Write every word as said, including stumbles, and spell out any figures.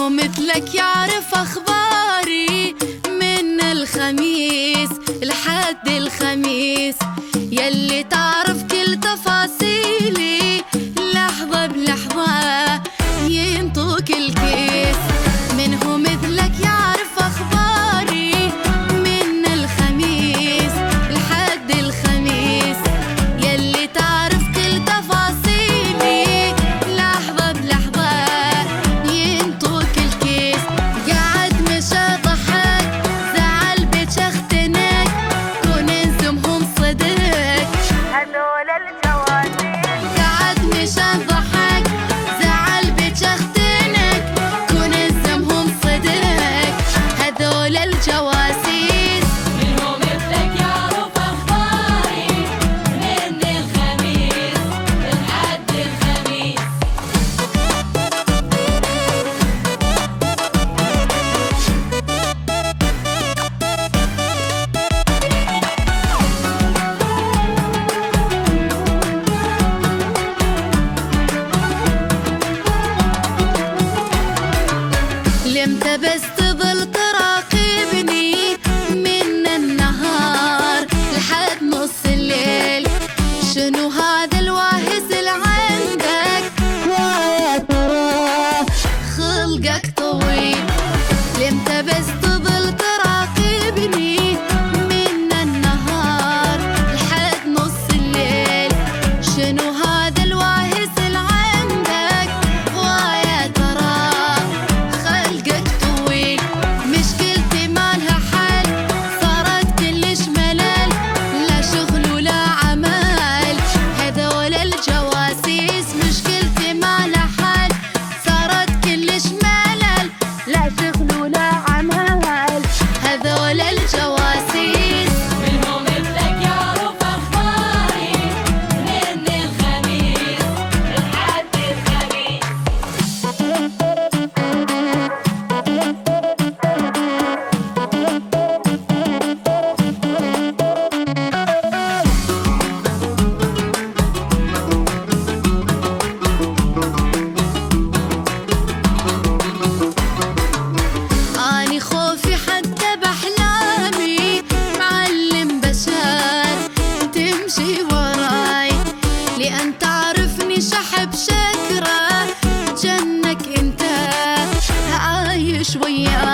منه مثلك يعرف أخباري من الخميس لحد الخميس، يلي تعرف كل تفاصيلي لحظة بلحظة ينطق الكيس. منه مثلك يعرف أخباري من الخميس لحد الخميس، يلي تعرف كل تفاصيلي لحظة بلحظة ينطق الكيس. قاعد مشى ضحك زعل بيت اختنك كون انزمهم صدق هذول الجواسيس. قاعد مشى ضحك زعل بيت اختنك كون انزمهم صدق هذول الجواسيس. منهم مثلك يعرف أخباري من الخميس لحد الخميس. لمتى بس تظل تراقبني من النهار لحد نص الليل؟ شنو هذا الواهس اللي عندك ويا ترى خلقك طويل؟ لمتى بس تظل تراقبني من النهار لحد نص الليل؟ شنو هذا الواهس اللي عندك ويا ترى خلقك طويل؟ مشكلتي مالها حل صارت كلش ملل، لا شغل ولا عمل هذول الجواسيس. مشكلتي مالها حل صارت كلش ملل، لا شغل ولا عمل هذول الجواسيس. منهم مثلك يعرف أخباري من الخميس لحد الخميس. أني خوفي حتى بأحلامي معلم بشر تمشي وراي، لأن تعرفني شحب شكرة جنك انت عايش وياي.